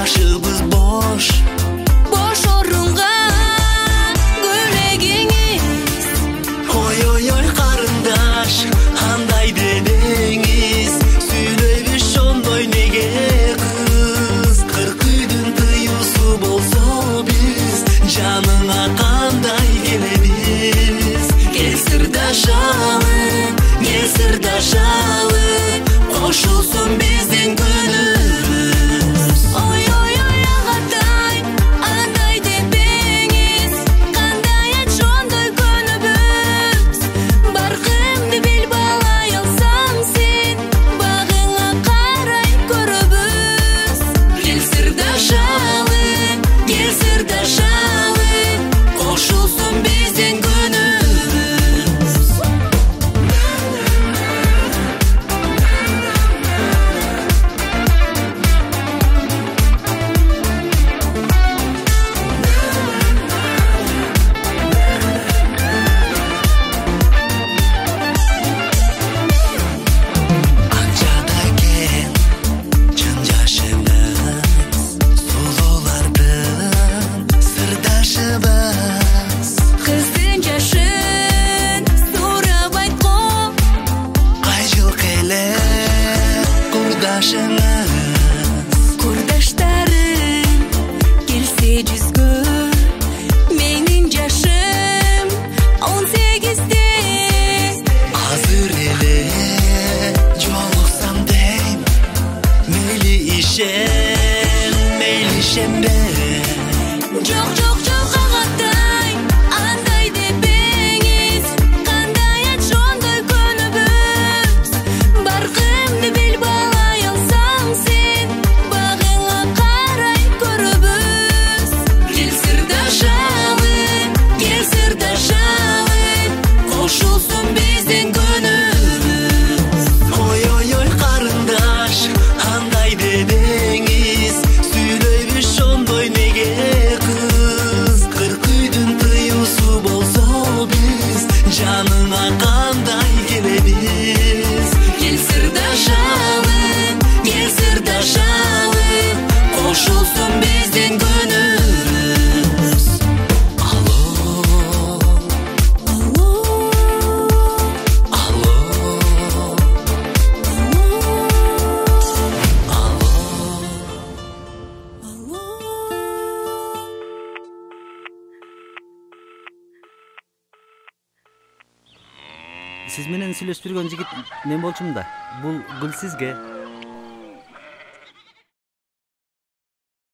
башыбыз бош орунга көйлегиңиz. Ой карындаш, андай дедеңиз, сүйлөйбүз ондой неге кыз? 40 үйдүн тыюусу болсо биз, жаныңа кандай келебиз? Кел сырдашалы, кошулсун биздин күнүбүз. Ой агатай, андай дебеңиз, кандай ачондой көнүбүз. Баркымды бил балай алсаң сен, багыңа карай көрөбүз. Кел сырдашалы, кошулсун биздин күнүбүз. Акчада экен чын жашыбыз, сулуулардын сырдашыбыз. Кыздын жашын сурабай ко, Кай жыл келет курдашыңыз? курдаштарым келсе жүзгө. Менин жашым 18-те. Азыр эле жолуксам дейм, мейли ишенбе. Жок агатай, андай дебеңиз, кандай ачондой көнүбүз. Баркымды бил балай алсаң сен, багыңа карай көрөбүз. Кел сырдашалы, кошулсун биздин күнүбүз. Ой карындаш, андай дедеңиз, сүйлөйбүз ондой неге кыз? 40 үйдүн тыюусу болсо биз, жаныңа кандай келебиз? Кел сырдашалы, кошулсун биздин күнүбүз. Алло, Сиз менен сүйлөшүп жүргөн жигит мен болчумун да. Бул Гүл сизге.